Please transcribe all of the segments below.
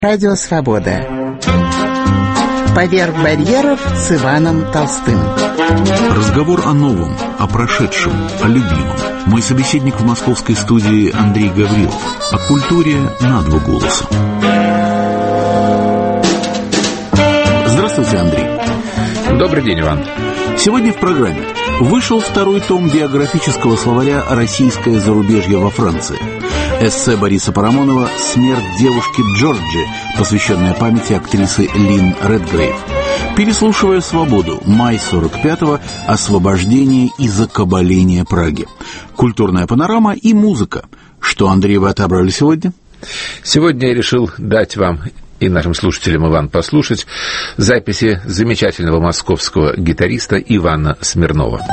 Радио «Свобода». Поверх барьеров с Иваном Толстым. Разговор о новом, о прошедшем, о любимом. Мой собеседник в московской студии Андрей Гаврилов. О культуре на два голоса. Здравствуйте, Андрей. Добрый день, Иван. Сегодня в программе вышел второй том биографического словаря «Российское зарубежье во Франции». Эссе Бориса Парамонова «Смерть девушки Джорджи», посвященная памяти актрисы Лин Редгрейв. Переслушивая «Свободу», май 45-го, освобождение и закабаление Праги. Культурная панорама и музыка. Что, Андрей, вы отобрали сегодня? Сегодня я решил дать вам и нашим слушателям, Иван, послушать записи замечательного московского гитариста Ивана Смирнова.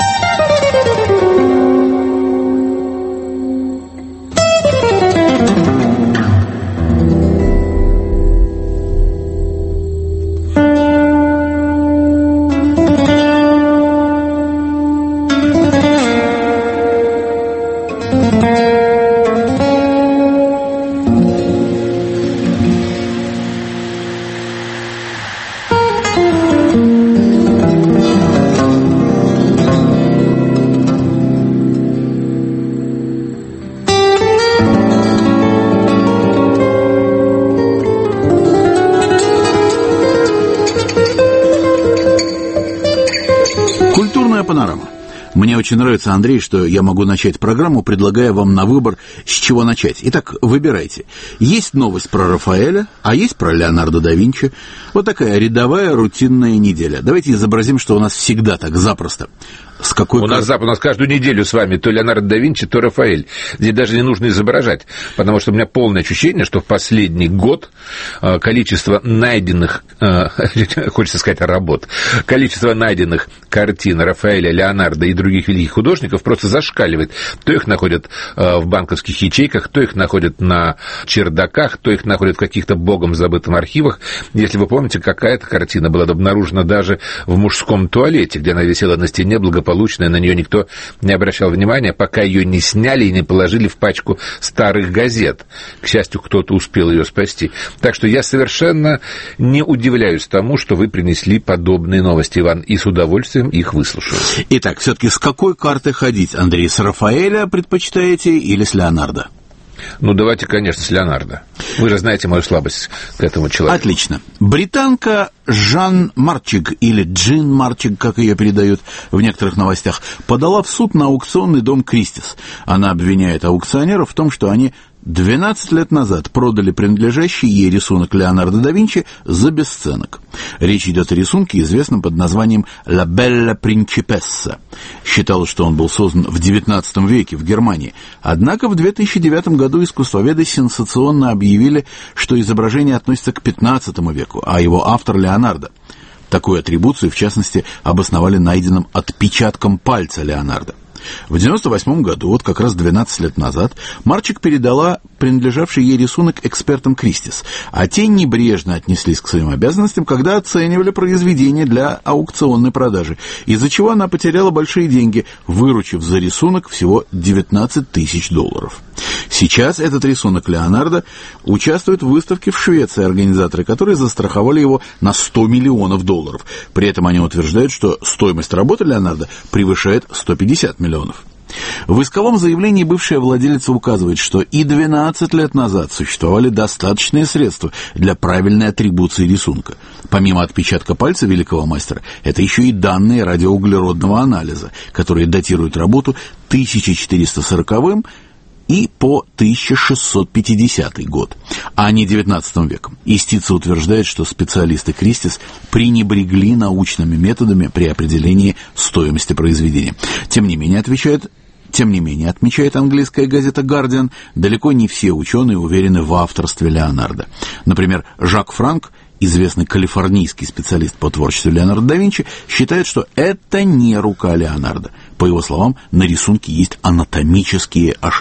Панорама. Мне очень нравится, Андрей, что я могу начать программу, предлагая вам на выбор, с чего начать. Итак, выбирайте. Есть новость про Рафаэля, а есть про Леонардо да Винчи. Вот такая рядовая рутинная неделя. Давайте изобразим, что у нас всегда так запросто. У нас каждую неделю с вами то Леонардо да Винчи, то Рафаэль. Здесь даже не нужно изображать, потому что у меня полное ощущение, что в последний год количество найденных, хочется сказать, работ, количество найденных картин Рафаэля, Леонардо и других великих художников просто зашкаливает. То их находят в банковских ячейках, то их находят на чердаках, то их находят в каких-то богом забытых архивах. Если вы помните, какая-то картина была обнаружена даже в мужском туалете, где она висела на стене, благополучная, на нее никто не обращал внимания, пока ее не сняли и не положили в пачку старых газет. К счастью, кто-то успел ее спасти. Так что я совершенно не удивляюсь тому, что вы принесли подобные новости, Иван, и с удовольствием их выслушаю. Итак, все-таки с какой карты ходить, Андрей? С Рафаэля предпочитаете или с Леонардо? Ну, давайте, конечно, с Леонардо. Вы же знаете мою слабость к этому человеку. Отлично. Британка Жан Марчик, или Джин Марчик, как ее передают в некоторых новостях, подала в суд на аукционный дом Кристис. Она обвиняет аукционеров в том, что они 12 лет назад продали принадлежащий ей рисунок Леонардо да Винчи за бесценок. Речь идет о рисунке, известном под названием «La Bella Principessa». Считалось, что он был создан в XIX веке в Германии. Однако в 2009 году искусствоведы сенсационно объявили, что изображение относится к XV веку, а его автор Леонардо. Такую атрибуцию, в частности, обосновали найденным отпечатком пальца Леонардо. В 1998 году, вот как раз 12 лет назад, Марчик передала принадлежавший ей рисунок экспертам Кристис, а те небрежно отнеслись к своим обязанностям, когда оценивали произведение для аукционной продажи, из-за чего она потеряла большие деньги, выручив за рисунок всего $19 тысяч. Сейчас этот рисунок Леонардо участвует в выставке в Швеции, организаторы которой застраховали его на $100 миллионов. При этом они утверждают, что стоимость работы Леонардо превышает 150 миллионов. В исковом заявлении бывшая владелица указывает, что и 12 лет назад существовали достаточные средства для правильной атрибуции рисунка. Помимо отпечатка пальца великого мастера, это еще и данные радиоуглеродного анализа, которые датируют работу 1440 и по 1650 год, а не 19 веком. Истица утверждает, что специалисты Кристис пренебрегли научными методами при определении стоимости произведения. Тем не менее, отмечает английская газета «Гардиан», далеко не все ученые уверены в авторстве Леонардо. Например, Жак Франк, известный калифорнийский специалист по творчеству Леонардо да Винчи, считает, что это не рука Леонардо. По его словам, на рисунке есть анатомические ошибки.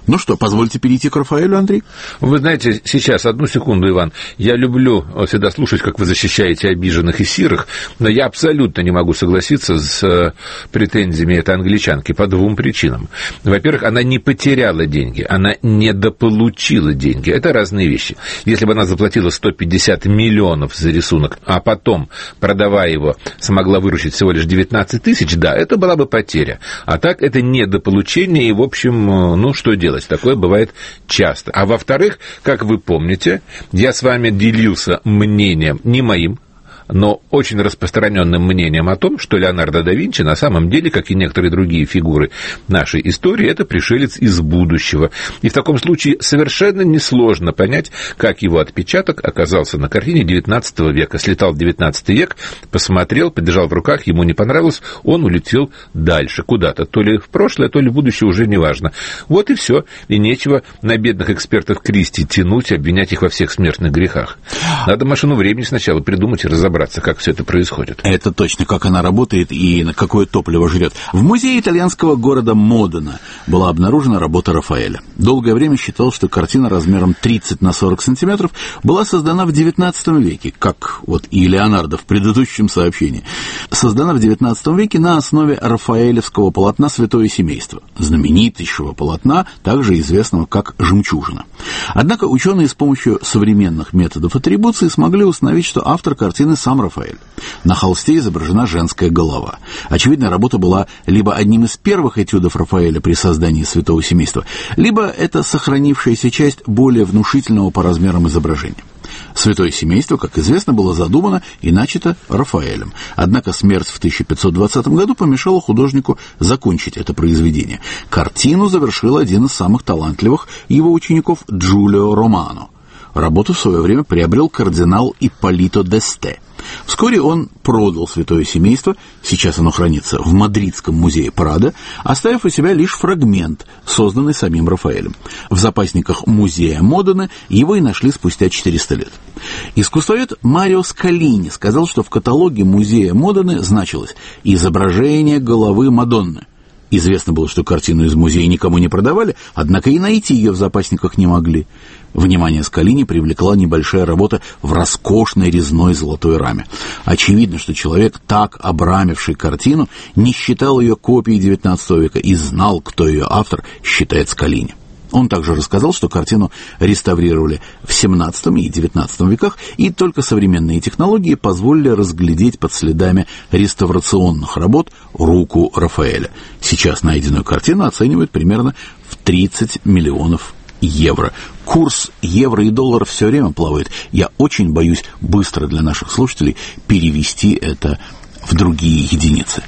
Ну что, позвольте перейти к Рафаэлю, Андрей? Вы знаете, сейчас, одну секунду, Иван, я люблю всегда слушать, как вы защищаете обиженных и сирых, но я абсолютно не могу согласиться с претензиями этой англичанки по двум причинам. Во-первых, она не потеряла деньги, она недополучила деньги. Это разные вещи. Если бы она заплатила 150 миллионов за рисунок, а потом, продавая его, смогла выручить всего лишь 19 тысяч, да, это была бы потеря. А так, это недополучение, и, в общем, ну, что делать? Такое бывает часто. А во-вторых, как вы помните, я с вами делился мнением, не моим, но очень распространенным мнением о том, что Леонардо да Винчи на самом деле, как и некоторые другие фигуры нашей истории, это пришелец из будущего. И в таком случае совершенно несложно понять, как его отпечаток оказался на картине XIX века. Слетал в XIX век, посмотрел, подержал в руках, ему не понравилось, он улетел дальше, куда-то, то ли в прошлое, то ли в будущее, уже не важно. Вот и все. И нечего на бедных экспертов Кристи тянуть, обвинять их во всех смертных грехах. Надо машину времени сначала придумать и разобраться, как все это происходит. Это точно, как она работает и на какое топливо жрет. В музее итальянского города Модена была обнаружена работа Рафаэля. Долгое время считал, что картина размером 30 на 40 сантиметров была создана в XIX веке, как вот и Леонардо в предыдущем сообщении. Создана в XIX веке на основе рафаэлевского полотна «Святое семейство», знаменитейшего полотна, также известного как «Жемчужина». Однако ученые с помощью современных методов атрибуции смогли установить, что автор картины сам Рафаэль. На холсте изображена женская голова. Очевидно, работа была либо одним из первых этюдов Рафаэля при создании «Святого семейства», либо это сохранившаяся часть более внушительного по размерам изображения. «Святое семейство», как известно, было задумано и начато Рафаэлем. Однако смерть в 1520 году помешала художнику закончить это произведение. Картину завершил один из самых талантливых его учеников Джулио Романо. Работу в свое время приобрел кардинал Ипполито d'Este. Вскоре он продал «Святое семейство», сейчас оно хранится в Мадридском музее Прадо, оставив у себя лишь фрагмент, созданный самим Рафаэлем. В запасниках музея Модены его и нашли спустя 400 лет. Искусствовед Марио Скалини сказал, что в каталоге музея Модены значилось «Изображение головы Мадонны». Известно было, что картину из музея никому не продавали, однако и найти ее в запасниках не могли. Внимание Скалини привлекла небольшая работа в роскошной резной золотой раме. Очевидно, что человек, так обрамивший картину, не считал ее копией XIX века и знал, кто ее автор, считает Скалини. Он также рассказал, что картину реставрировали в XVII и XIX веках, и только современные технологии позволили разглядеть под следами реставрационных работ руку Рафаэля. Сейчас найденную картину оценивают примерно в 30 миллионов евро. Курс евро и доллара все время плавает. Я очень боюсь быстро для наших слушателей перевести это в другие единицы.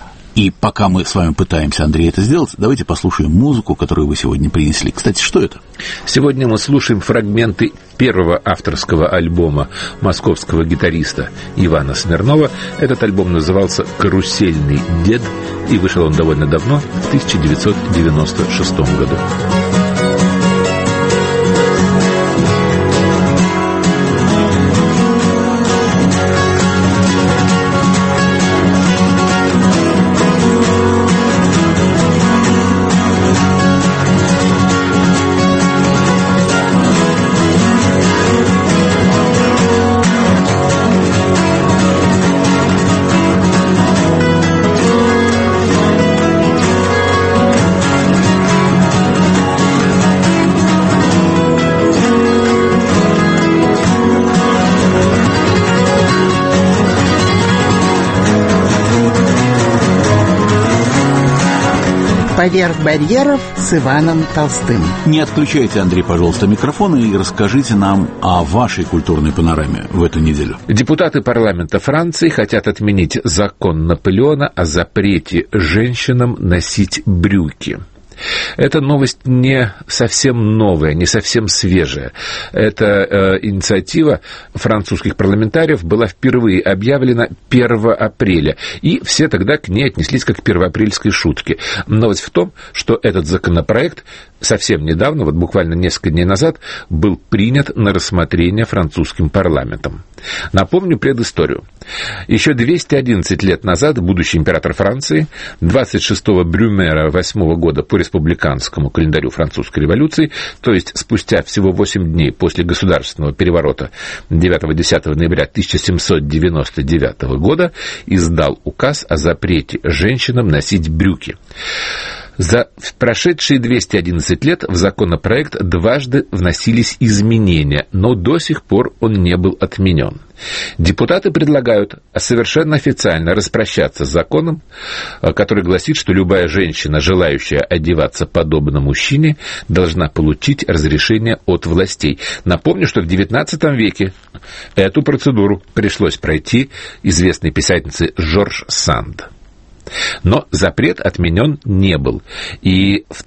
И пока мы с вами пытаемся, Андрей, это сделать, давайте послушаем музыку, которую вы сегодня принесли. Кстати, что это? Сегодня мы слушаем фрагменты первого авторского альбома московского гитариста Ивана Смирнова. Этот альбом назывался «Карусельный дед», и вышел он довольно давно, в 1996 году. «Поверх барьеров» с Иваном Толстым. Не отключайте, Андрей, пожалуйста, микрофон и расскажите нам о вашей культурной панораме в эту неделю. Депутаты парламента Франции хотят отменить закон Наполеона о запрете женщинам носить брюки. Эта новость не совсем новая, не совсем свежая. Эта инициатива французских парламентариев была впервые объявлена 1 апреля, и все тогда к ней отнеслись как к первоапрельской шутке. Новость в том, что этот законопроект совсем недавно, вот буквально несколько дней назад, был принят на рассмотрение французским парламентом. Напомню предысторию. Еще 211 лет назад будущий император Франции 26 Брюмера 8 года по республиканскому календарю французской революции, то есть спустя всего 8 дней после государственного переворота 9-10 ноября 1799 года, издал указ о запрете женщинам носить брюки. За прошедшие 211 лет в законопроект дважды вносились изменения, но до сих пор он не был отменен. Депутаты предлагают совершенно официально распрощаться с законом, который гласит, что любая женщина, желающая одеваться подобно мужчине, должна получить разрешение от властей. Напомню, что в XIX веке эту процедуру пришлось пройти известной писательнице Жорж Санд. Но запрет отменен не был. И в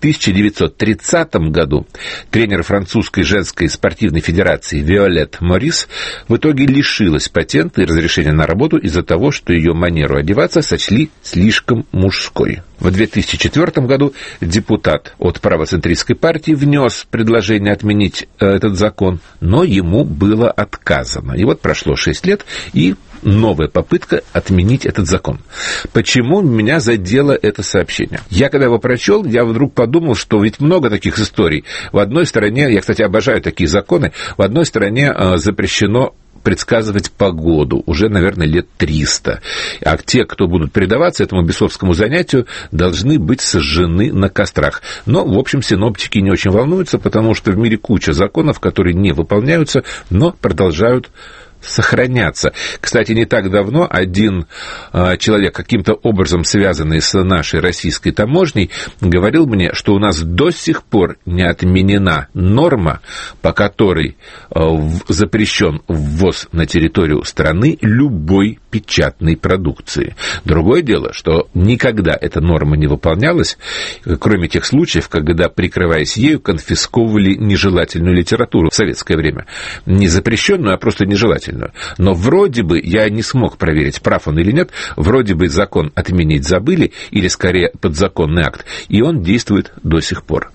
1930 году тренер французской женской спортивной федерации Виолет Морис в итоге лишилась патента и разрешения на работу из-за того, что ее манеру одеваться сочли слишком мужской. В 2004 году депутат от правоцентристской партии внес предложение отменить этот закон, но ему было отказано. И вот прошло 6 лет, и новая попытка отменить этот закон. Почему меня задело это сообщение? Я, когда его прочел, я вдруг подумал, что ведь много таких историй. В одной стране, я, кстати, обожаю такие законы, в одной стране запрещено предсказывать погоду уже, наверное, лет 300. А те, кто будут предаваться этому бесовскому занятию, должны быть сожжены на кострах. Но, в общем, синоптики не очень волнуются, потому что в мире куча законов, которые не выполняются, но продолжают сохраняться. Кстати, не так давно один человек, каким-то образом связанный с нашей российской таможней, говорил мне, что у нас до сих пор не отменена норма, по которой запрещен ввоз на территорию страны любой печатной продукции. Другое дело, что никогда эта норма не выполнялась, кроме тех случаев, когда, прикрываясь ею, конфисковывали нежелательную литературу в советское время. Не запрещенную, а просто нежелательную. Но вроде бы, я не смог проверить, прав он или нет, вроде бы закон отменить забыли, или скорее подзаконный акт, и он действует до сих пор.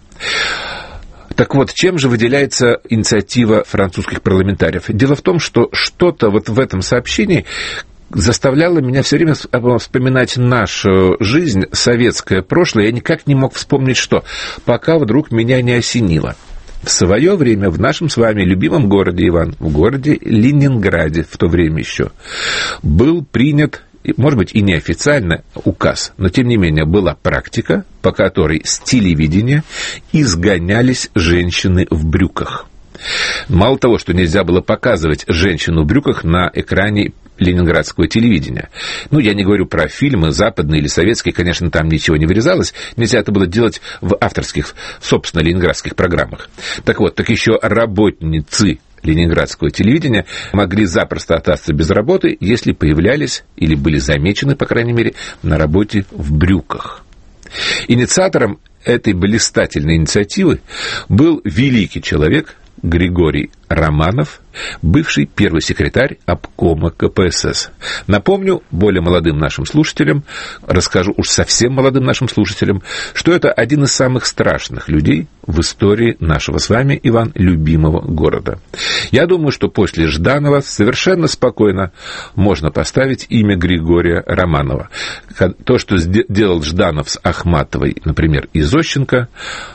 Так вот, чем же выделяется инициатива французских парламентариев? Дело в том, что что-то вот в этом сообщении заставляло меня все время вспоминать нашу жизнь, советское прошлое. Я никак не мог вспомнить, что, пока вдруг меня не осенило. В свое время в нашем с вами любимом городе, Иван, в городе Ленинграде в то время еще, был принят, может быть, и неофициально указ, но, тем не менее, была практика, по которой с телевидения изгонялись женщины в брюках. Мало того, что нельзя было показывать женщину в брюках на экране ленинградского телевидения. Ну, я не говорю про фильмы западные или советские, конечно, там ничего не вырезалось, нельзя это было делать в авторских, собственно, ленинградских программах. Так вот, так еще работницы ленинградского телевидения могли запросто остаться без работы, если появлялись или были замечены, по крайней мере, на работе в брюках. Инициатором этой блистательной инициативы был великий человек Григорий Романов, бывший первый секретарь обкома КПСС. Напомню более молодым нашим слушателям, расскажу уж совсем молодым нашим слушателям, что это один из самых страшных людей в истории нашего с вами, Иван, любимого города. Я думаю, что после Жданова совершенно спокойно можно поставить имя Григория Романова. То, что делал Жданов с Ахматовой, например, и Зощенко,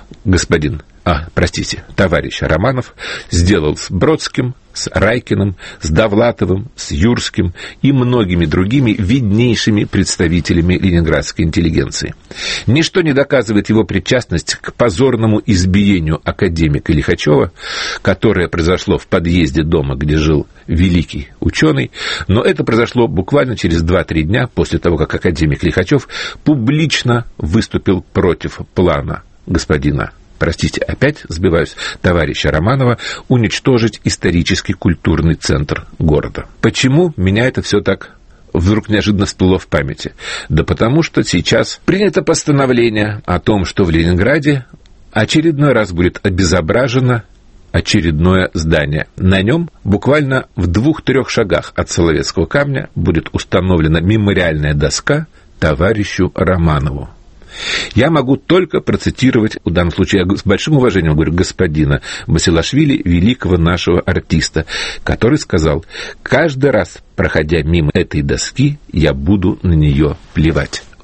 товарищ Романов сделал с Бродским, с Райкиным, с Довлатовым, с Юрским и многими другими виднейшими представителями ленинградской интеллигенции. Ничто не доказывает его причастность к позорному избиению академика Лихачева, которое произошло в подъезде дома, где жил великий ученый, но это произошло буквально через 2-3 дня после того, как академик Лихачев публично выступил против плана господина, товарища Романова, уничтожить исторический культурный центр города. Почему меня это все так вдруг неожиданно всплыло в памяти? Да потому что сейчас принято постановление о том, что в Ленинграде очередной раз будет обезображено очередное здание. На нем буквально в 2-3 шагах от Соловецкого камня будет установлена мемориальная доска товарищу Романову. Я могу только процитировать, в данном случае я с большим уважением говорю, господина Басилашвили, великого нашего артиста, который сказал: каждый раз, проходя мимо этой доски, я буду на нее плевать.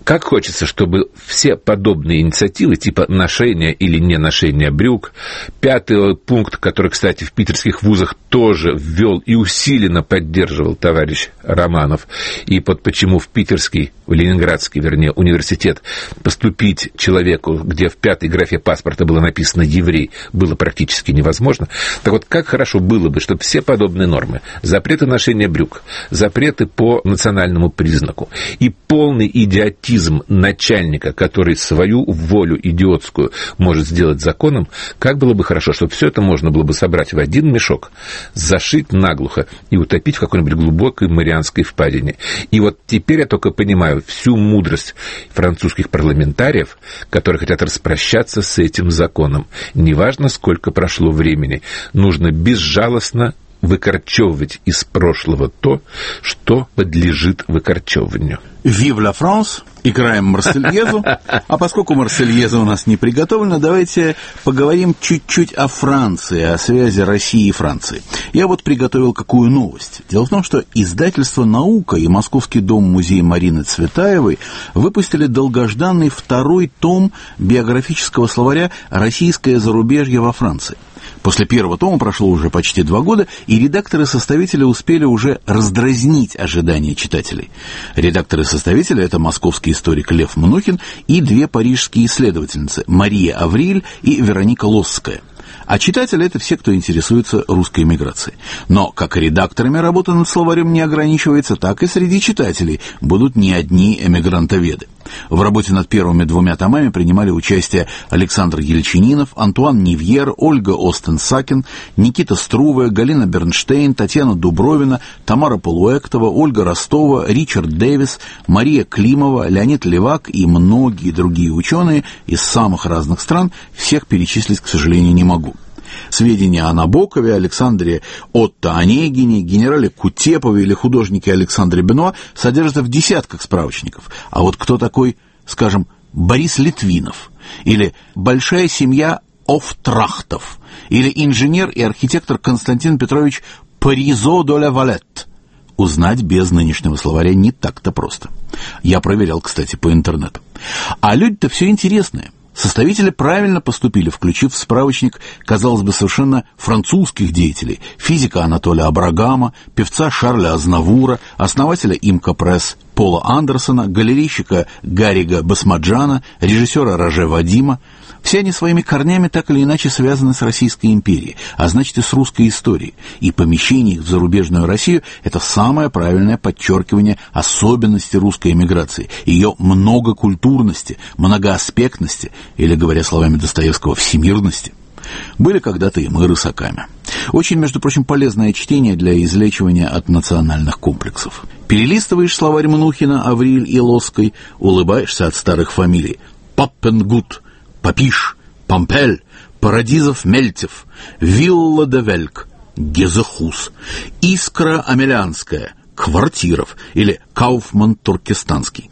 Как хочется, чтобы все подобные инициативы, типа ношения или не ношения брюк, 5-й пункт, который, кстати, в питерских вузах тоже ввел и усиленно поддерживал товарищ Романов, и почему в питерский, в ленинградский, вернее, университет поступить человеку, где в 5-й графе паспорта было написано «еврей», было практически невозможно. Так вот, как хорошо было бы, чтобы все подобные нормы, запреты ношения брюк, запреты по национальному признаку и полный идиотизм начальника, который свою волю идиотскую может сделать законом, как было бы хорошо, чтобы все это можно было бы собрать в один мешок, зашить наглухо и утопить в какой-нибудь глубокой Марианской впадине. И вот теперь я только понимаю всю мудрость французских парламентариев, которые хотят распрощаться с этим законом. Неважно, сколько прошло времени, нужно безжалостно выкорчевывать из прошлого то, что подлежит выкорчевыванию. «Vive la France», играем Марсельезу, а поскольку Марсельеза у нас не приготовлена, давайте поговорим чуть-чуть о Франции, о связи России и Франции. Я вот приготовил какую новость. Дело в том, что издательство «Наука» и Московский дом-музей Марины Цветаевой выпустили долгожданный 2-й том биографического словаря «Российское зарубежье во Франции». После 1-го тома прошло уже почти 2 года, и редакторы-составители успели уже раздразнить ожидания читателей. Редакторы-составители — это московский историк Лев Мнухин и 2 парижские исследовательницы — Мария Авриль и Вероника Лосская. А читатели — это все, кто интересуется русской эмиграцией. Но как редакторами работа над словарем не ограничивается, так и среди читателей будут не одни эмигрантоведы. В работе над первыми 2 томами принимали участие Александр Ельчининов, Антуан Нивьер, Ольга Остен-Сакин, Никита Струве, Галина Бернштейн, Татьяна Дубровина, Тамара Полуэктова, Ольга Ростова, Ричард Дэвис, Мария Климова, Леонид Левак и многие другие ученые из самых разных стран. Всех перечислить, к сожалению, не могу. Сведения о Набокове, Александре Отто Онегине, генерале Кутепове или художнике Александре Бенуа содержатся в десятках справочников. А вот кто такой, скажем, Борис Литвинов, или большая семья Офтрахтов, или инженер и архитектор Константин Петрович Паризо де ла Валет, узнать без нынешнего словаря не так-то просто. Я проверял, кстати, по интернету. А люди-то все интересные. Составители правильно поступили, включив в справочник, казалось бы, совершенно французских деятелей: физика Анатолия Абрагама, певца Шарля Азнавура, основателя Имка Пресс Пола Андерсона, галерейщика Гаррига Басмаджана, режиссера Роже Вадима. Все они своими корнями так или иначе связаны с Российской империей, а значит и с русской историей. И помещение их в зарубежную Россию – это самое правильное подчеркивание особенности русской эмиграции, ее многокультурности, многоаспектности, или, говоря словами Достоевского, всемирности. Были когда-то и мы рысаками. Очень, между прочим, полезное чтение для излечивания от национальных комплексов. Перелистываешь словарь Мнухина, Авриль и Лосской, улыбаешься от старых фамилий: Паппенгут, Папиш, Помпель, Парадизов, Мельтев, Вилла де Вельк, Гезехус, Искра Амелянская, Квартиров или Кауфман Туркестанский.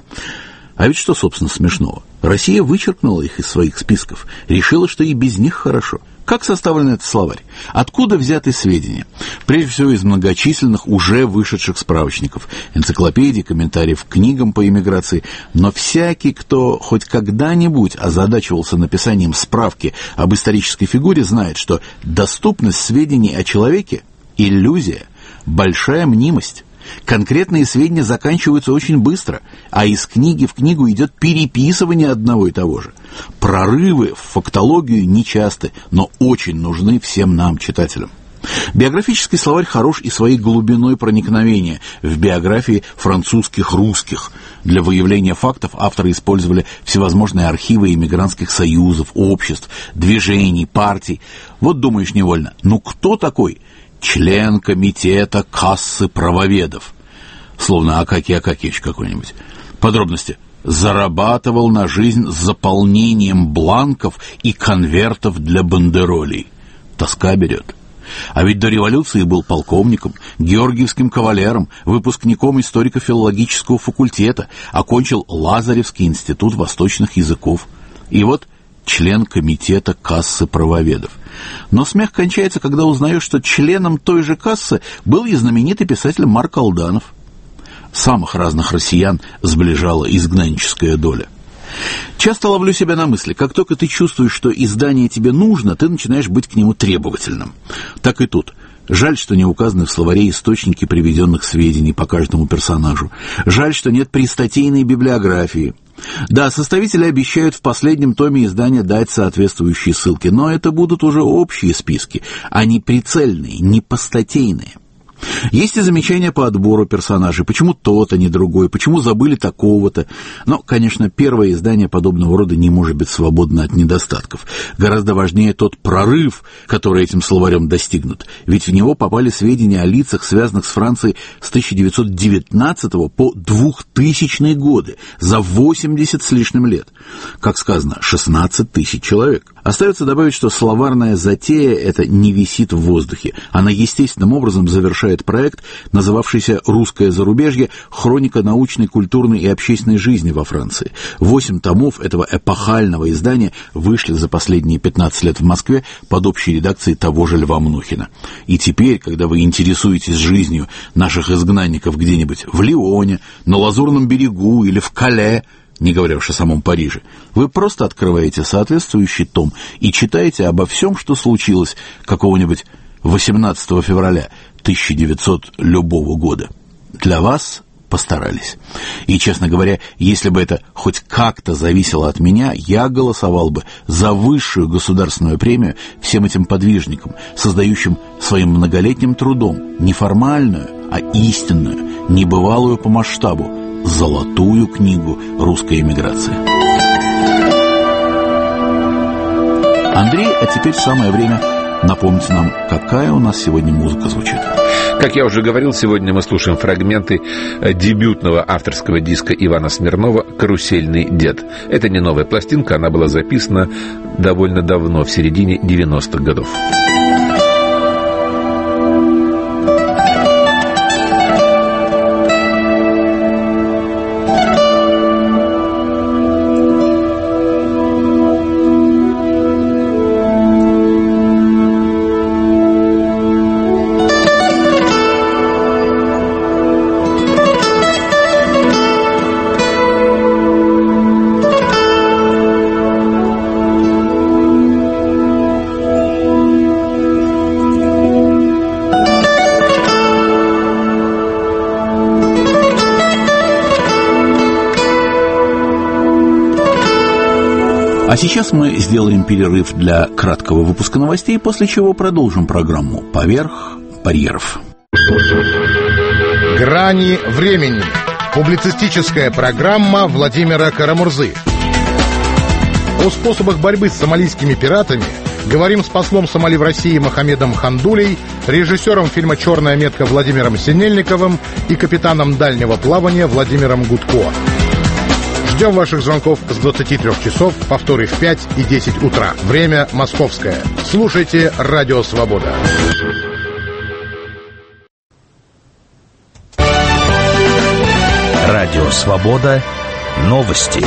А ведь что, собственно, смешного? Россия вычеркнула их из своих списков, решила, что и без них хорошо. Как составлен этот словарь? Откуда взяты сведения? Прежде всего, из многочисленных уже вышедших справочников, энциклопедий, комментариев к книгам по эмиграции. Но всякий, кто хоть когда-нибудь озадачивался написанием справки об исторической фигуре, знает, что доступность сведений о человеке – иллюзия, большая мнимость. Конкретные сведения заканчиваются очень быстро, а из книги в книгу идет переписывание одного и того же. Прорывы в фактологию нечасты, но очень нужны всем нам, читателям. Биографический словарь хорош и своей глубиной проникновения в биографии французских русских. Для выявления фактов авторы использовали всевозможные архивы эмигрантских союзов, обществ, движений, партий. Вот думаешь невольно, ну кто такой член комитета кассы правоведов? Словно Акакий Акакиевич какой-нибудь. Подробности: зарабатывал на жизнь с заполнением бланков и конвертов для бандеролей. Тоска берет. А ведь до революции был полковником, георгиевским кавалером, выпускником историко-филологического факультета, окончил Лазаревский институт восточных языков. И вот член комитета кассы правоведов. Но смех кончается, когда узнаешь, что членом той же кассы был и знаменитый писатель Марк Алданов. Самых разных россиян сближала изгнанническая доля. Часто ловлю себя на мысли, как только ты чувствуешь, что издание тебе нужно, ты начинаешь быть к нему требовательным. Так и тут. Жаль, что не указаны в словаре источники приведенных сведений по каждому персонажу. Жаль, что нет пристатейной библиографии. Да, составители обещают в последнем томе издания дать соответствующие ссылки, но это будут уже общие списки, а не прицельные, не постатейные. Есть и замечания по отбору персонажей, почему тот, а не другой, почему забыли такого-то. Но, конечно, первое издание подобного рода не может быть свободно от недостатков. Гораздо важнее тот прорыв, который этим словарем достигнут. Ведь в него попали сведения о лицах, связанных с Францией с 1919 по 2000 годы, за 80 с лишним лет. Как сказано, 16 тысяч человек. Остается добавить, что словарная затея эта не висит в воздухе. Она естественным образом завершает проект, называвшийся «Русское зарубежье. Хроника научной, культурной и общественной жизни во Франции». 8 томов этого эпохального издания вышли за последние 15 лет в Москве под общей редакцией того же Льва Мнухина. И теперь, когда вы интересуетесь жизнью наших изгнанников где-нибудь в Лионе, на Лазурном берегу или в Кале, не говоря уж о самом Париже, вы просто открываете соответствующий том и читаете обо всем, что случилось какого-нибудь 18 февраля 1900 любого года. Для вас постарались. И, честно говоря, если бы это хоть как-то зависело от меня, я голосовал бы за высшую государственную премию всем этим подвижникам, создающим своим многолетним трудом не формальную, а истинную, небывалую по масштабу, золотую книгу русской эмиграции. Андрей, а теперь самое время напомнить нам, какая у нас сегодня музыка звучит. Как я уже говорил, сегодня мы слушаем фрагменты дебютного авторского диска Ивана Смирнова «Карусельный дед». Это не новая пластинка, она была записана довольно давно, в середине 90-х годов. А сейчас мы сделаем перерыв для краткого выпуска новостей, после чего продолжим программу «Поверх барьеров». «Грани времени». Публицистическая программа Владимира Карамурзы. О способах борьбы с сомалийскими пиратами говорим с послом Сомали в России Мохаммедом Хандулей, режиссером фильма «Черная метка» Владимиром Синельниковым и капитаном дальнего плавания Владимиром Гудко. Ждем ваших звонков с 23 часов, повторы в 5 и 10 утра. Время московское. Слушайте «Радио Свобода». Радио Свобода. Новости.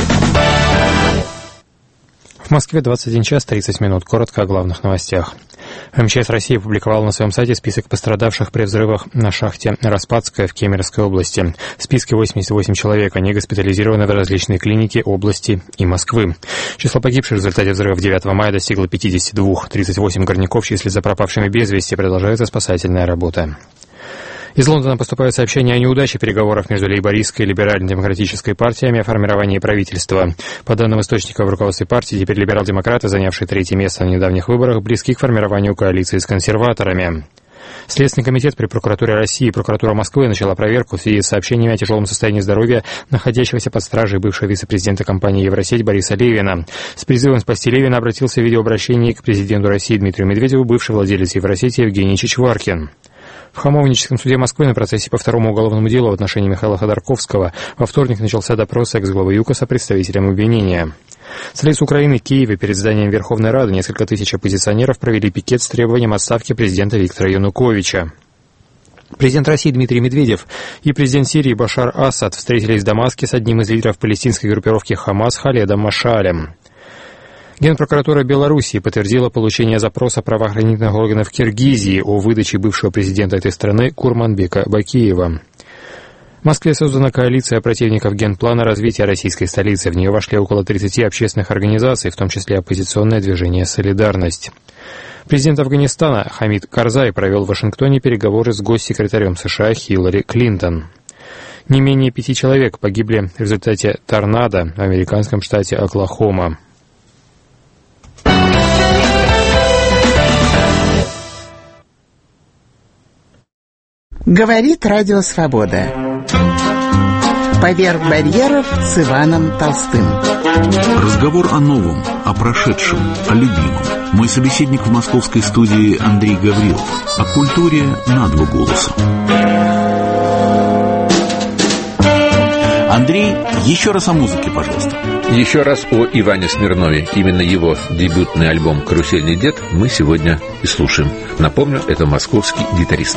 В Москве 21 час 30 минут. Коротко о главных новостях. МЧС России опубликовала на своем сайте список пострадавших при взрывах на шахте Распадская в Кемеровской области. В списке 88 человек, они госпитализированы в различные клиники области и Москвы. Число погибших в результате взрывов 9 мая достигло 52. 38 горняков числятся пропавшими без вести, продолжается спасательная работа. Из Лондона поступают сообщения о неудаче переговоров между лейбористской и либерально-демократической партиями о формировании правительства. По данным источников в руководстве партии, теперь либерал-демократы, занявшие 3-е место на недавних выборах, близки к формированию коалиции с консерваторами. Следственный комитет при прокуратуре России и прокуратура Москвы начала проверку в связи с сообщениями о тяжелом состоянии здоровья находящегося под стражей бывшего вице-президента компании «Евросеть» Бориса Левина. С призывом спасти Левина обратился в видеообращении к президенту России Дмитрию Медведеву бывший владелец «Евросети» Евгений Чичваркин. В Хамовническом суде Москвы на процессе по второму уголовному делу в отношении Михаила Ходорковского во вторник начался допрос экс-главы ЮКОСа представителям обвинения. В столице Украины, Киеве, перед зданием Верховной Рады несколько тысяч оппозиционеров провели пикет с требованием отставки президента Виктора Януковича. Президент России Дмитрий Медведев и президент Сирии Башар Асад встретились в Дамаске с одним из лидеров палестинской группировки «Хамас» Халедом Машалем. Генпрокуратура Белоруссии подтвердила получение запроса правоохранительных органов Киргизии о выдаче бывшего президента этой страны Курманбека Бакиева. Москве создана коалиция противников генплана развития российской столицы. В нее вошли около 30 общественных организаций, в том числе оппозиционное движение «Солидарность». Президент Афганистана Хамид Карзай провел в Вашингтоне переговоры с госсекретарем США Хиллари Клинтон. Не менее 5 человек погибли в результате торнадо в американском штате Оклахома. Говорит Радио Свобода. Поверх барьеров с Иваном Толстым. Разговор о новом, о прошедшем, о любимом. Мой собеседник в московской студии Андрей Гаврилов. О культуре на 2 голоса. Андрей, еще раз о музыке, пожалуйста. Еще раз о Иване Смирнове. Именно его дебютный альбом «Карусельный дед» мы сегодня и слушаем. Напомню, это московский гитарист.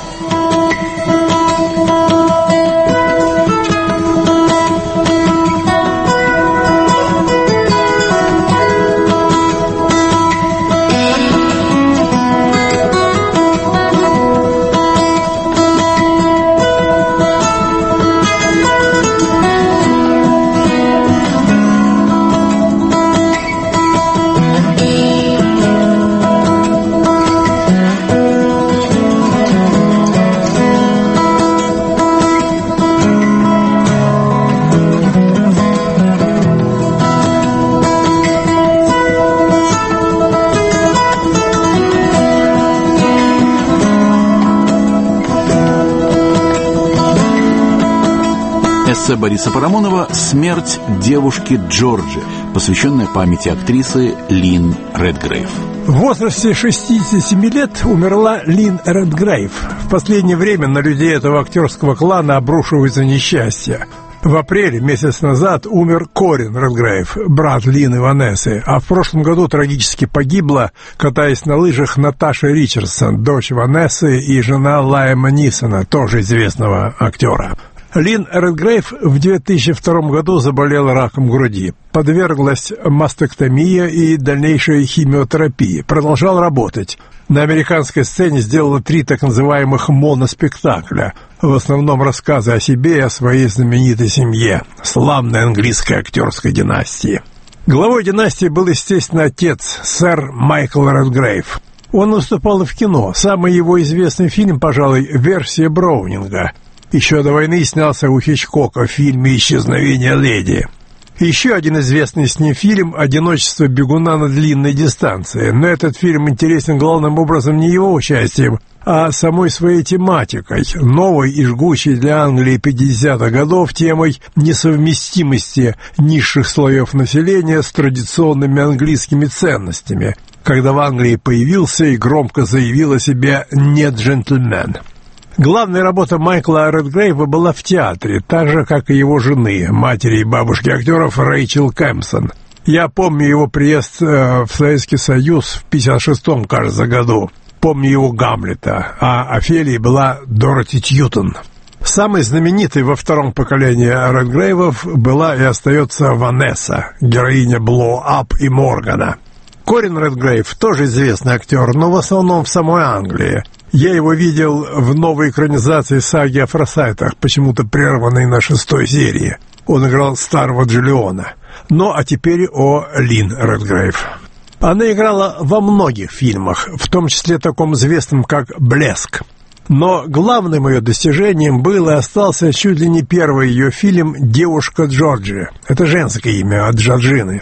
Эссе Бориса Парамонова «Смерть девушки Джорджи», посвященная памяти актрисы Лин Редгрейв. В возрасте 67 лет умерла Лин Редгрейв. В последнее время на людей этого актерского клана обрушиваются несчастья. В апреле, месяц назад, умер Корин Редгрейв, брат Лин и Ванессы, а в прошлом году трагически погибла, катаясь на лыжах, Наташа Ричардсон, дочь Ванессы и жена Лайма Нисона, тоже известного актера. Лин Редгрейв в 2002 году заболела раком груди, подверглась мастектомии и дальнейшей химиотерапии, продолжала работать. На американской сцене сделала 3 так называемых моноспектакля, в основном рассказы о себе и о своей знаменитой семье, славной английской актерской династии. Главой династии был, естественно, отец, сэр Майкл Редгрейв. Он выступал и в кино. Самый его известный фильм, пожалуй, «Версия Броунинга». Еще до войны снялся у Хичкока в фильме «Исчезновение леди». Еще один известный с ним фильм «Одиночество бегуна на длинной дистанции». Но этот фильм интересен главным образом не его участием, а самой своей тематикой, новой и жгучей для Англии 50-х годов темой несовместимости низших слоев населения с традиционными английскими ценностями, когда в Англии появился и громко заявил о себе «не джентльмен». Главная работа Майкла Редгрейва была в театре, так же, как и его жены, матери и бабушки актеров Рэйчел Кэмпсон. Я помню его приезд в Советский Союз в 56-м, кажется, году. Помню его Гамлета, а Офелией была Дороти Тьютон. Самой знаменитой во втором поколении Редгрейвов была и остается Ванесса, героиня «Блоу-ап» и «Моргана». Корин Редгрейв тоже известный актер, но в основном в самой Англии. Я его видел в новой экранизации саги о Форсайтах, почему-то прерванной на 6-й серии. Он играл старого Джиллиона. Ну, а теперь о Лин Редгрейв. Она играла во многих фильмах, в том числе таком известном, как «Блеск». Но главным ее достижением был и остался чуть ли не первый ее фильм «Девушка Джорджи». Это женское имя от Джорджины.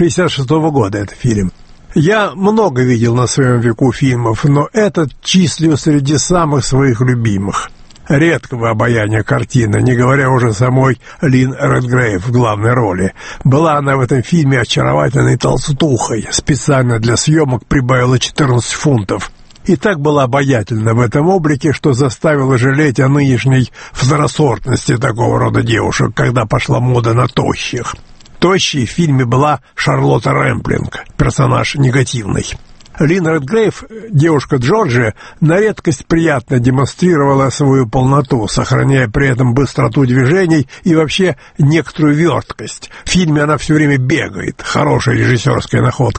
66-го года это фильм. Я много видел на своем веку фильмов, но этот числю среди самых своих любимых. Редкого обаяния картина, не говоря уже самой Лин Редгрейв в главной роли. Была она в этом фильме очаровательной толстухой, специально для съемок прибавила 14 фунтов. И так была обаятельна в этом облике, что заставила жалеть о нынешней второсортности такого рода девушек, когда пошла мода на тощих. Тощей в фильме была Шарлотта Рэмплинг, персонаж негативный. Лин Редгрейв, девушка Джорджи, на редкость приятно демонстрировала свою полноту, сохраняя при этом быстроту движений и вообще некоторую верткость. В фильме она все время бегает, хорошая режиссерская находка.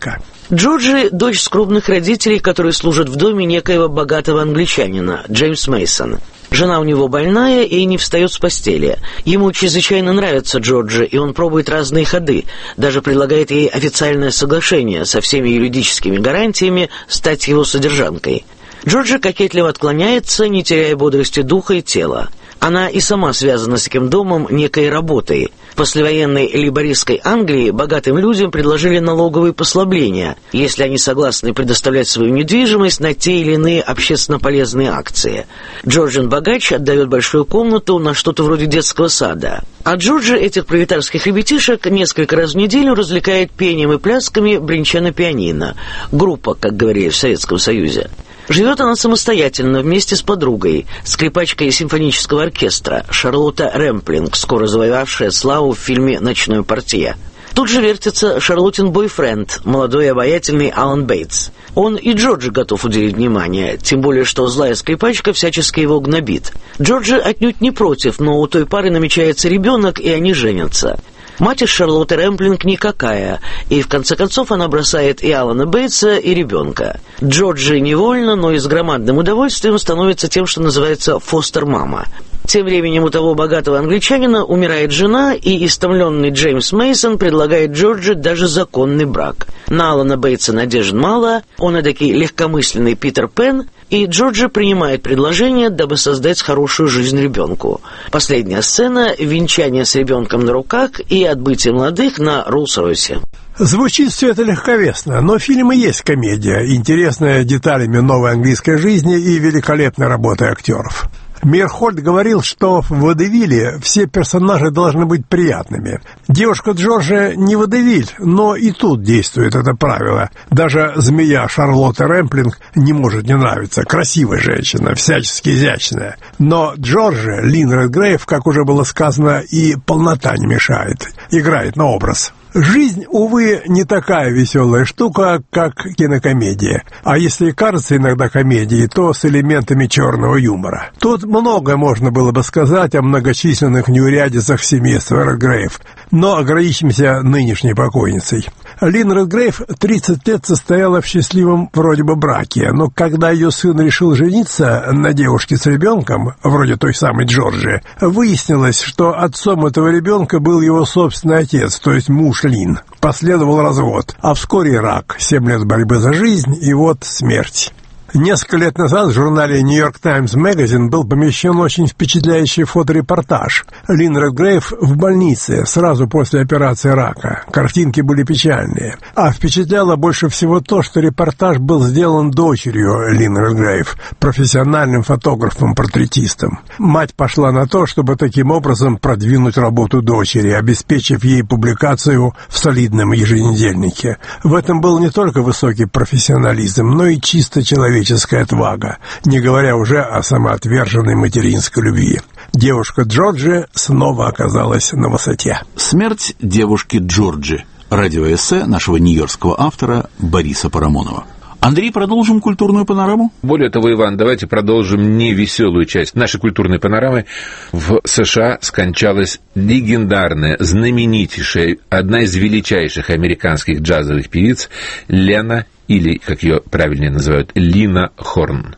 Джорджи – дочь скромных родителей, которые служат в доме некоего богатого англичанина, Джеймс Мейсон. Жена у него больная и не встает с постели. Ему чрезвычайно нравится Джорджи, и он пробует разные ходы, даже предлагает ей официальное соглашение со всеми юридическими гарантиями стать его содержанкой. Джорджи кокетливо отклоняется, не теряя бодрости духа и тела. Она и сама связана с таким домом некой работой. В послевоенной лейбористской Англии богатым людям предложили налоговые послабления, если они согласны предоставлять свою недвижимость на те или иные общественно полезные акции. Джорджин богач отдает большую комнату на что-то вроде детского сада. А Джорджи этих пролетарских ребятишек несколько раз в неделю развлекает пением и плясками, бренча на пианино. Группа, как говорили в Советском Союзе. Живет она самостоятельно вместе с подругой, скрипачкой симфонического оркестра Шарлотта Рэмплинг, скоро завоевавшая славу в фильме «Ночной портье». Тут же вертится Шарлоттин бойфренд, молодой и обаятельный Алан Бейтс. Он и Джорджи готов уделить внимание, тем более что злая скрипачка всячески его гнобит. Джорджи отнюдь не против, но у той пары намечается ребенок, и они женятся. Мать из Шарлотты Рэмплинг никакая, и в конце концов она бросает и Алана Бейтса, и ребенка. Джорджи невольно, но и с громадным удовольствием становится тем, что называется фостер-мама. Тем временем у того богатого англичанина умирает жена, и истомленный Джеймс Мейсон предлагает Джорджи даже законный брак. На Алана Бейтса надежд мало, он эдакий легкомысленный Питер Пен, и Джорджи принимает предложение, дабы создать хорошую жизнь ребенку. Последняя сцена – венчание с ребенком на руках и отбытие молодых на Роллс-Ройсе. Звучит все это легковесно, но фильм и есть комедия, интересная деталями новой английской жизни и великолепной работой актеров. Мирхольд говорил, что в водевиле все персонажи должны быть приятными. Девушка Джорджи не водевиль, но и тут действует это правило. Даже змея Шарлотта Рэмплинг не может не нравиться. Красивая женщина, всячески изящная. Но Джорджи, Лин Редгрейв, как уже было сказано, и полнота не мешает. Играет на образ. Жизнь, увы, не такая веселая штука, как кинокомедия. А если и кажется иногда комедией, то с элементами черного юмора. Тут много можно было бы сказать о многочисленных неурядицах семейства Редгрейв, но ограничимся нынешней покойницей. Лин Редгрейв 30 лет состояла в счастливом вроде бы браке, но когда ее сын решил жениться на девушке с ребенком, вроде той самой Джорджи, выяснилось, что отцом этого ребенка был его собственный отец, то есть муж Лин. Последовал развод, а вскоре рак, 7 лет борьбы за жизнь и вот смерть. Несколько лет назад в журнале New York Times Magazine был помещен очень впечатляющий фоторепортаж. Лин Редгрейв в больнице сразу после операции рака. Картинки были печальные. А впечатляло больше всего то, что репортаж был сделан дочерью Лин Редгрейв, профессиональным фотографом-портретистом. Мать пошла на то, чтобы таким образом продвинуть работу дочери, обеспечив ей публикацию в солидном еженедельнике. В этом был не только высокий профессионализм, но и чисто человеческая отвага, не говоря уже о самоотверженной материнской любви. Девушка Джорджи снова оказалась на высоте. Смерть девушки Джорджи. Радиоэссе нашего нью-йоркского автора Бориса Парамонова. Андрей, продолжим культурную панораму? Более того, Иван, давайте продолжим невеселую часть нашей культурной панорамы. В США скончалась легендарная, знаменитейшая, одна из величайших американских джазовых певиц Лена, или, как ее правильнее называют, Лина Хорн.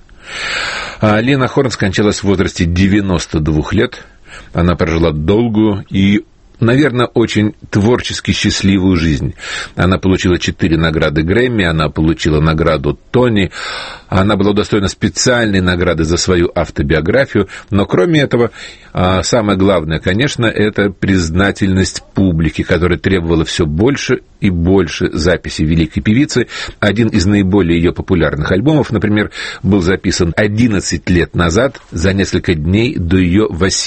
Лина Хорн скончалась в возрасте 92 лет. Она прожила долгую и, наверное, очень творчески счастливую жизнь. Она получила 4 награды Грэмми, она получила награду Тони, она была удостоена специальной награды за свою автобиографию, но кроме этого, самое главное, конечно, это признательность публики, которая требовала все больше и больше записей великой певицы. Один из наиболее ее популярных альбомов, например, был записан 11 лет назад, за несколько дней до ее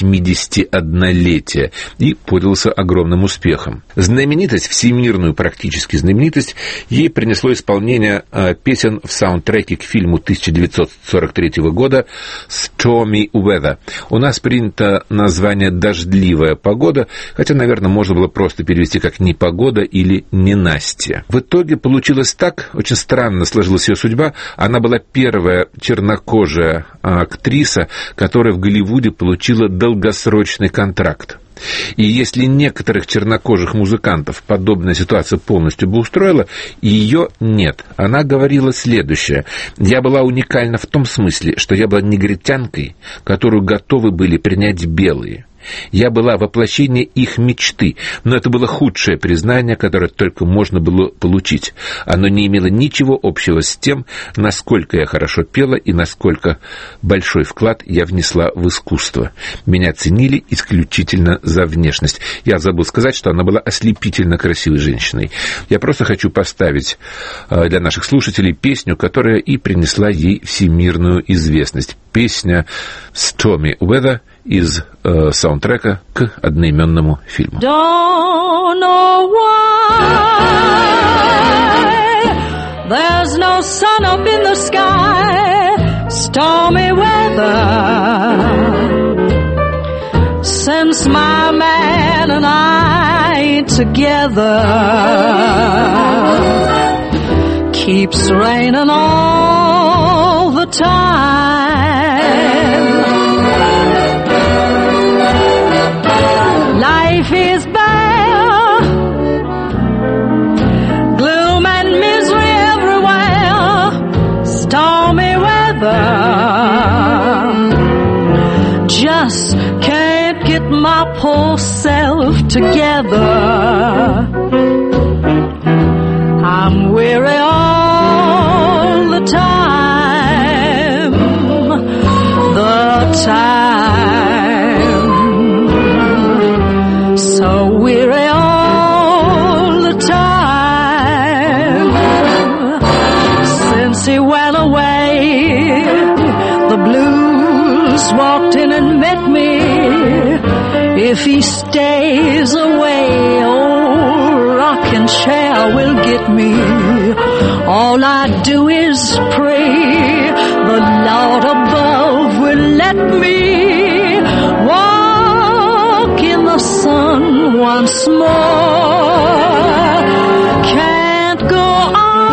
81-летия, и пользовался огромным успехом. Знаменитость, всемирную практически знаменитость, ей принесло исполнение песен в саундтреке к фильму 1943 года «Stormy Weather». У нас принято название «Дождливая погода», хотя, наверное, можно было просто перевести как «непогода» или «ненастье». В итоге получилось так, очень странно сложилась ее судьба. Она была первая чернокожая актриса, которая в Голливуде получила долгосрочный контракт. И если некоторых чернокожих музыкантов подобная ситуация полностью бы устроила, ее нет. Она говорила следующее: «Я была уникальна в том смысле, что я была негритянкой, которую готовы были принять белые. Я была воплощение их мечты, но это было худшее признание, которое только можно было получить. Оно не имело ничего общего с тем, насколько я хорошо пела и насколько большой вклад я внесла в искусство. Меня ценили исключительно за внешность». Я забыл сказать, что она была ослепительно красивой женщиной. Я просто хочу поставить для наших слушателей песню, которая и принесла ей всемирную известность. Песня «Stormy Weather» из саундтрека к одноименному фильму. Don't know why there's no sun up in the sky, stormy weather, since my man and I ain't together, keeps raining all the time. Life is bare, gloom and misery everywhere, stormy weather. Just can't get my poor self together. I'm weary all the time, so weary all the time. Since he went away, the blues walked in and met me. If he stays away, old rocking chair will get me. All I do is pray the Lord above will let me walk in the sun once more. Can't go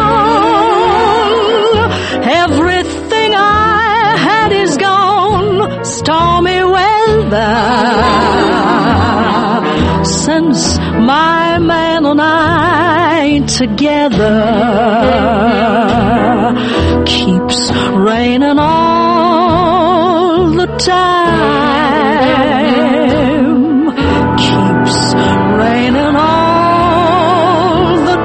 on, everything I had is gone, stormy weather, since my man and I ain't together, keeps raining all the time, keeps raining all the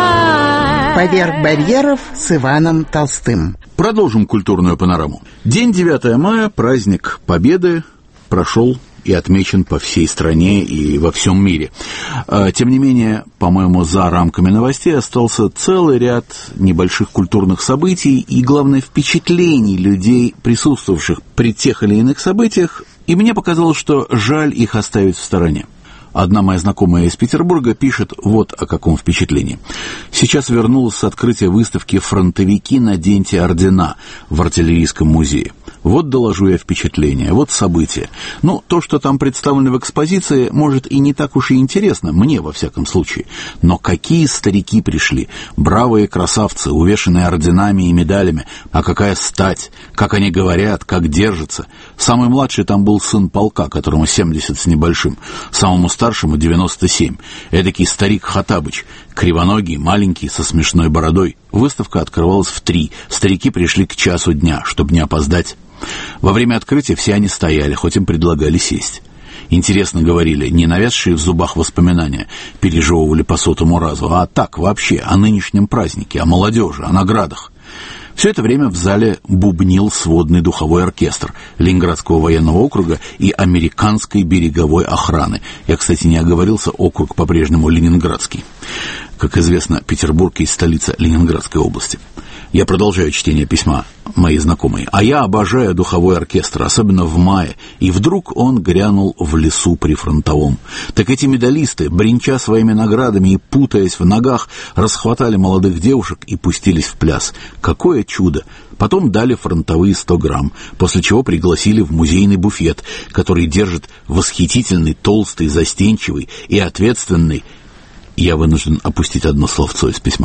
time. Поверх барьеров с Иваном Толстым. Продолжим культурную панораму. День 9 мая, праздник Победы, прошел и отмечен по всей стране и во всем мире. Тем не менее, по-моему, за рамками новостей остался целый ряд небольших культурных событий и, главное, впечатлений людей, присутствовавших при тех или иных событиях, и мне показалось, что жаль их оставить в стороне. Одна моя знакомая из Петербурга пишет вот о каком впечатлении. Сейчас вернулась с открытия выставки «Фронтовики, наденьте ордена» в артиллерийском музее. Вот доложу я впечатление, вот события. Ну, то, что там представлено в экспозиции, может и не так уж и интересно, мне во всяком случае. Но какие старики пришли, бравые красавцы, увешанные орденами и медалями, а какая стать, как они говорят, как держатся. Самый младший там был сын полка, которому 70 с небольшим, самому старшему 97. Эдакий старик Хаттабыч, кривоногий, маленький, со смешной бородой. Выставка открывалась в 3. Старики пришли к часу дня, чтобы не опоздать. Во время открытия все они стояли, хоть им предлагали сесть. Интересно говорили, не навязшие в зубах воспоминания, пережевывали по 100-му разу, а так вообще о нынешнем празднике, о молодежи, о наградах. Все это время в зале бубнил сводный духовой оркестр Ленинградского военного округа и американской береговой охраны. Я, кстати, не оговорился, округ по-прежнему Ленинградский. Как известно, Петербург есть столица Ленинградской области. Я продолжаю чтение письма моей знакомой. А я обожаю духовой оркестр, особенно в мае. И вдруг он грянул в лесу прифронтовом. Так эти медалисты, бренча своими наградами и путаясь в ногах, расхватали молодых девушек и пустились в пляс. Какое чудо! Потом дали фронтовые 100 грамм, после чего пригласили в музейный буфет, который держит восхитительный, толстый, застенчивый и ответственный... Я вынужден опустить одно словцо из письма.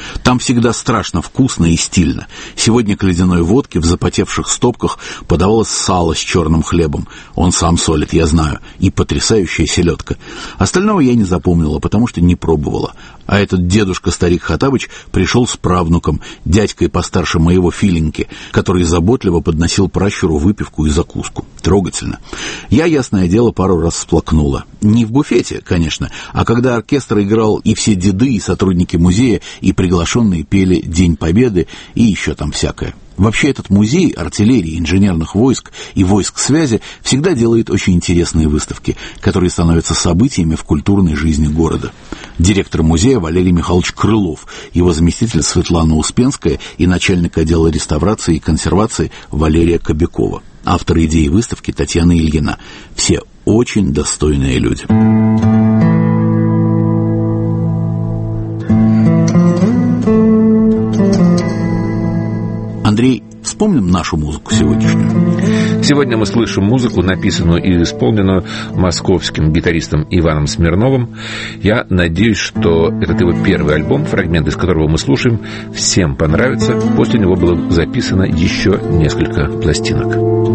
Там всегда страшно вкусно и стильно. Сегодня к ледяной водке в запотевших стопках подавалось сало с черным хлебом. Он сам солит, я знаю. И потрясающая селедка. Остального я не запомнила, потому что не пробовала. А этот дедушка-старик Хоттабыч пришел с правнуком, дядькой постарше моего Филеньки, который заботливо подносил пращуру выпивку и закуску. Трогательно. Я, ясное дело, пару раз всплакнула. Не в буфете, конечно, а когда оркестр играл, и все деды, и сотрудники музея, и приглашенные пели «День Победы» и еще там всякое. Вообще этот музей артиллерии, инженерных войск и войск связи всегда делает очень интересные выставки, которые становятся событиями в культурной жизни города. Директор музея Валерий Михайлович Крылов, его заместитель Светлана Успенская и начальник отдела реставрации и консервации Валерия Кобякова. Автор идеи выставки Татьяна Ильина. Все очень достойные люди. Андрей, вспомним нашу музыку сегодняшнюю. Сегодня мы слышим музыку, написанную и исполненную московским гитаристом Иваном Смирновым. Я надеюсь, что этот его первый альбом, фрагмент из которого мы слушаем, всем понравится. После него было записано еще несколько пластинок.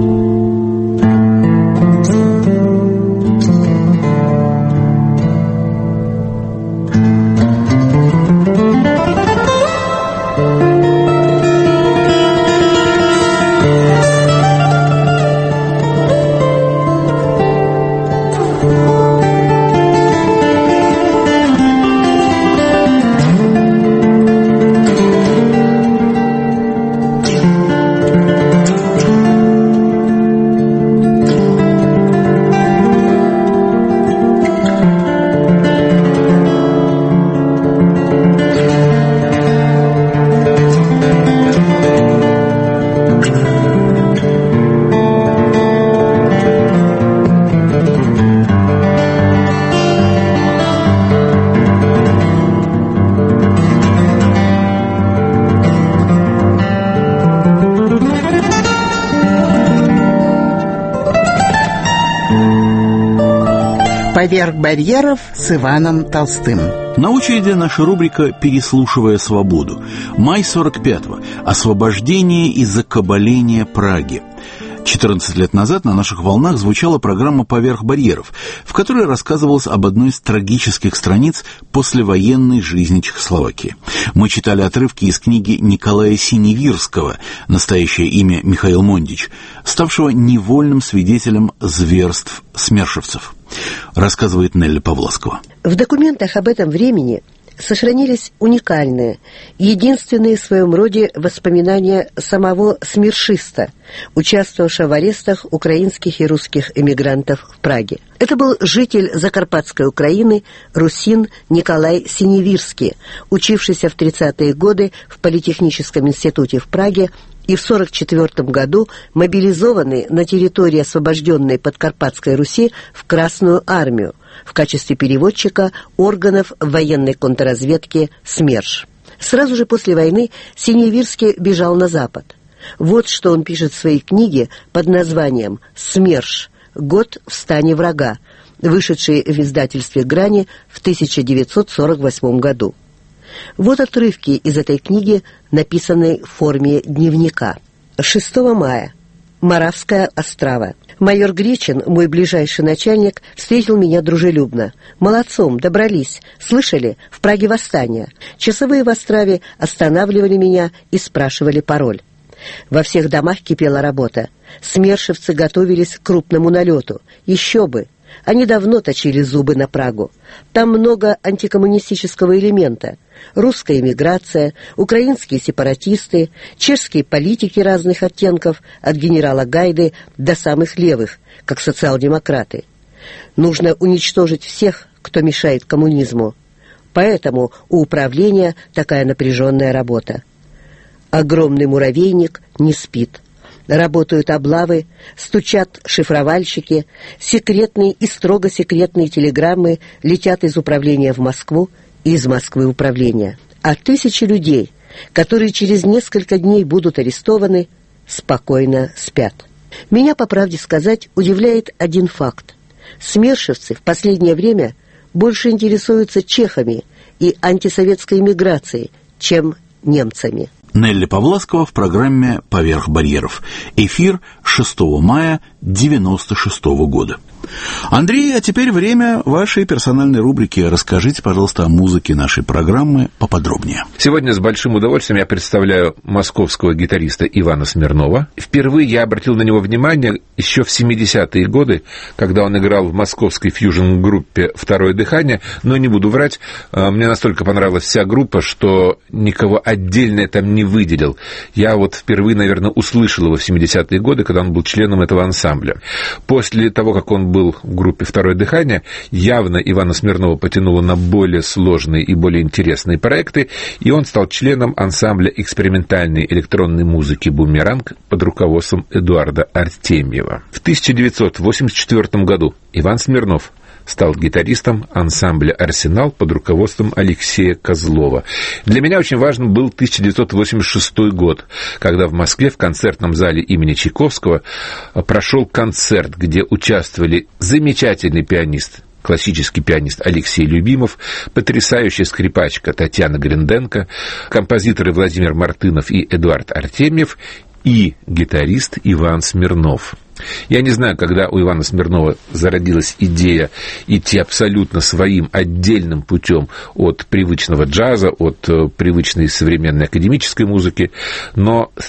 «Поверх барьеров» с Иваном Толстым. На очереди наша рубрика «Переслушивая свободу». Май 45-го. Освобождение и закабаление Праги. 14 лет назад на наших волнах звучала программа «Поверх барьеров», в которой рассказывалось об одной из трагических страниц послевоенной жизни Чехословакии. Мы читали отрывки из книги Николая Синевирского, настоящее имя Михаил Мондич, ставшего невольным свидетелем зверств смершевцев, рассказывает Нелли Павласкова. В документах об этом времени сохранились уникальные, единственные в своем роде воспоминания самого смершиста, участвовавшего в арестах украинских и русских эмигрантов в Праге. Это был житель Закарпатской Украины, русин Николай Синевирский, учившийся в 30-е годы в Политехническом институте в Праге и в 1944 году мобилизованный на территории освобожденной Подкарпатской Руси в Красную армию в качестве переводчика органов военной контрразведки СМЕРШ. Сразу же после войны Синевирский бежал на Запад. Вот что он пишет в своей книге под названием «СМЕРШ. Год в стане врага», вышедшей в издательстве «Грани» в 1948 году. Вот отрывки из этой книги, написанной в форме дневника. 6 мая. Моравская Острава. Майор Гречин, мой ближайший начальник, встретил меня дружелюбно. Молодцом, добрались. Слышали? В Праге восстание. Часовые в Острове останавливали меня и спрашивали пароль. Во всех домах кипела работа. Смершевцы готовились к крупному налету. Еще бы! Они давно точили зубы на Прагу. Там много антикоммунистического элемента. Русская эмиграция, украинские сепаратисты, чешские политики разных оттенков, от генерала Гайды до самых левых, как социал-демократы. Нужно уничтожить всех, кто мешает коммунизму. Поэтому у управления такая напряженная работа. Огромный муравейник не спит. Работают облавы, стучат шифровальщики, секретные и строго секретные телеграммы летят из управления в Москву и из Москвы в управление. А тысячи людей, которые через несколько дней будут арестованы, спокойно спят. Меня, по правде сказать, удивляет один факт. Смершевцы в последнее время больше интересуются чехами и антисоветской эмиграцией, чем немцами. Нелли Павласкова в программе «Поверх барьеров». Эфир 6 мая 1996 года. Андрей, а теперь время вашей персональной рубрики. Расскажите, пожалуйста, о музыке нашей программы поподробнее. Сегодня с большим удовольствием я представляю московского гитариста Ивана Смирнова. Впервые я обратил на него внимание еще в 70-е годы, когда он играл в московской фьюжн-группе «Второе дыхание». Но не буду врать, мне настолько понравилась вся группа, что никого отдельно я там не выделил. Я вот впервые, наверное, услышал его в 70-е годы, когда он был членом этого ансамбля. После того, как он был в группе «Второе дыхание», явно Ивана Смирнова потянуло на более сложные и более интересные проекты, и он стал членом ансамбля экспериментальной электронной музыки «Бумеранг» под руководством Эдуарда Артемьева. В 1984 году Иван Смирнов стал гитаристом ансамбля «Арсенал» под руководством Алексея Козлова. Для меня очень важным был 1986 год, когда в Москве в концертном зале имени Чайковского прошел концерт, где участвовали замечательный пианист, классический пианист Алексей Любимов, потрясающая скрипачка Татьяна Гринденко, композиторы Владимир Мартынов и Эдуард Артемьев и гитарист Иван Смирнов. Я не знаю, когда у Ивана Смирнова зародилась идея идти абсолютно своим отдельным путем от привычного джаза, от привычной современной академической музыки, но с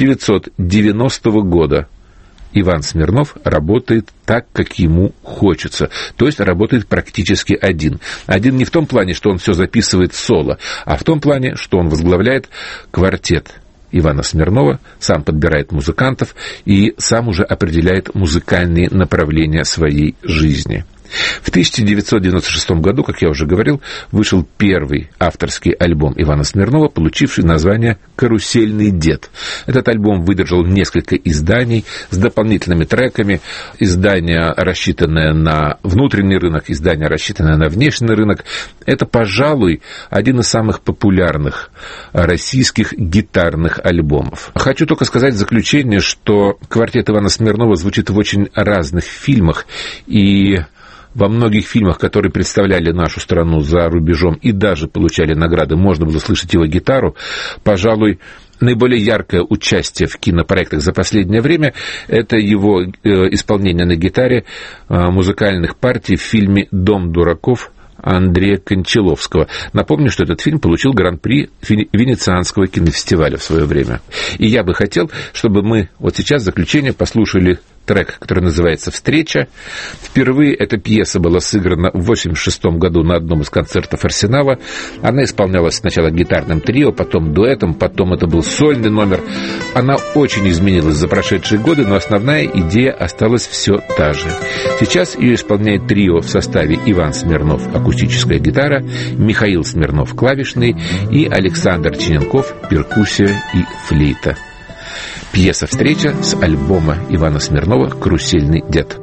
1990 года Иван Смирнов работает так, как ему хочется, то есть работает практически один. Один не в том плане, что он все записывает соло, а в том плане, что он возглавляет квартет Ивана Смирнова, сам подбирает музыкантов и сам уже определяет музыкальные направления своей жизни. В 1996 году, как я уже говорил, вышел первый авторский альбом Ивана Смирнова, получивший название «Карусельный дед». Этот альбом выдержал несколько изданий с дополнительными треками. Издание, рассчитанное на внутренний рынок, издание, рассчитанное на внешний рынок. Это, пожалуй, один из самых популярных российских гитарных альбомов. Хочу только сказать в заключение, что квартет Ивана Смирнова звучит в очень разных фильмах, и во многих фильмах, которые представляли нашу страну за рубежом и даже получали награды, можно было слышать его гитару. Пожалуй, наиболее яркое участие в кинопроектах за последнее время – это его исполнение на гитаре музыкальных партий в фильме «Дом дураков» Андрея Кончаловского. Напомню, что этот фильм получил гран-при Венецианского кинофестиваля в свое время. И я бы хотел, чтобы мы вот сейчас в заключение послушали трек, который называется «Встреча». Впервые эта пьеса была сыграна в 1986 году на одном из концертов «Арсенала». Она исполнялась сначала гитарным трио, потом дуэтом, потом это был сольный номер. Она очень изменилась за прошедшие годы, но основная идея осталась все та же. Сейчас ее исполняет трио в составе Иван Смирнов — акустическая гитара, Михаил Смирнов — клавишный и Александр Чиненков — перкуссия и флейта. Пьеса «Встреча» с альбома Ивана Смирнова «Карусельный дед».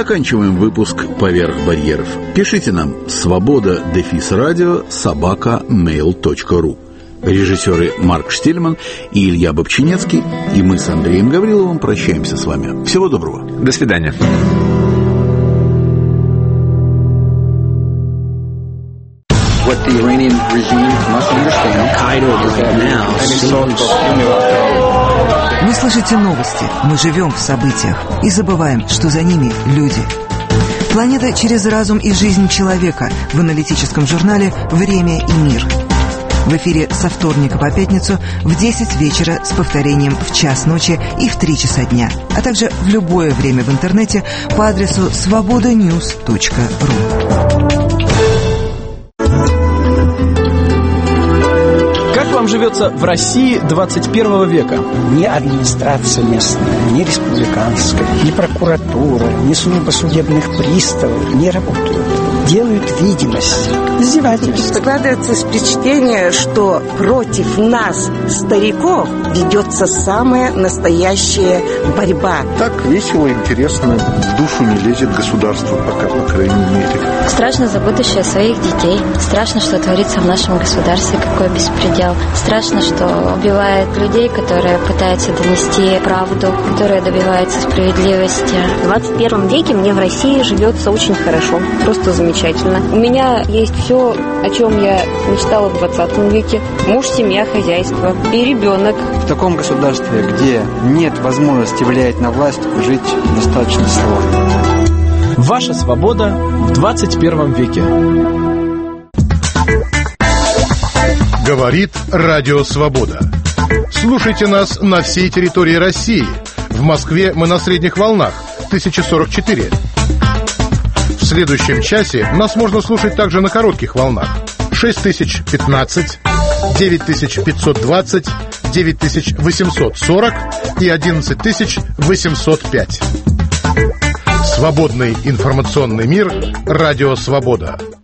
заканчиваем выпуск «Поверх барьеров». Пишите нам svoboda-radio@mail.ru. Режиссеры Марк Штельман и Илья Бобчинецкий, и мы с Андреем Гавриловым прощаемся с вами. Всего доброго. До свидания. What the Iranian regime must understand. Вы слышите новости, мы живем в событиях и забываем, что за ними люди. Планета через разум и жизнь человека в аналитическом журнале «Время и мир». В эфире со вторника по пятницу в 10 вечера с повторением в час ночи и в 3 часа дня, а также в любое время в интернете по адресу svobodanews.ru. Вам живется в России 21 века? Ни администрация местная, ни республиканская, ни прокуратура, ни служба судебных приставов не работают. Делают видимость, издевательство. Складывается впечатление, что против нас, стариков, ведется самая настоящая борьба. Так весело, интересно, в душу не лезет государство пока, по крайней мере. Страшно за будущее своих детей. Страшно, что творится в нашем государстве, какой беспредел. Страшно, что убивают людей, которые пытаются донести правду, которые добиваются справедливости. В 21 веке мне в России живется очень хорошо, просто замечательно. У меня есть все, о чем я мечтала в 20 веке. Муж, семья, хозяйство и ребенок. В таком государстве, где нет возможности влиять на власть, жить достаточно сложно. Ваша свобода в 21 веке. Говорит Радио Свобода. Слушайте нас на всей территории России. В Москве мы на средних волнах 1044. В следующем часе нас можно слушать также на коротких волнах 6015, 9520, 9840 и 11805. Свободный информационный мир. Радио Свобода.